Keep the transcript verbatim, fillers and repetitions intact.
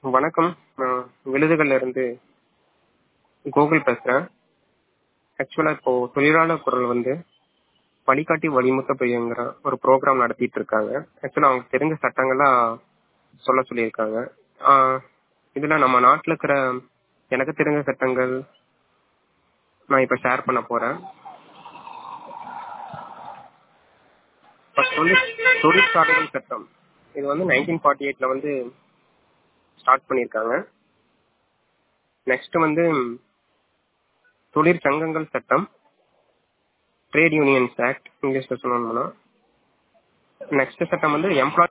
வணக்கம். நான் விழுதுகள்ல இருந்து கோகுல் பேசுறேன். ஆக்சுவலா இப்போ தொழிலாளர் குரல் வந்து வழிகாட்டி வழிமுத்த பையங்கிற ஒரு ப்ரோக்ராம் நடத்திட்டு இருக்காங்க. ஆக்சுவலா அவங்களுக்கு தெரிஞ்ச சட்டங்கள்லாம் சொல்ல சொல்லியிருக்காங்க. ஆஹ் இதுல நம்ம நாட்டுல இருக்கிற எனக்கு தெரிஞ்ச சட்டங்கள் நான் இப்ப ஷேர் பண்ண போறேன். தொழிற் தொழிற்சாலைகள் சட்டம் இது வந்து நைன்டீன் ஃபார்ட்டி எயிட்ல வந்து ஸ்டார்ட் பண்ணியிருக்காங்க. நெக்ஸ்ட் வந்து தொழிற்சங்கங்கள் சட்டம், ட்ரேட் யூனியன்ஸ் ஆக்ட் இங்கிலீஷ்ல சொல்லணும்னா. நெக்ஸ்ட் சட்டம் வந்து எம்ப்ளாய்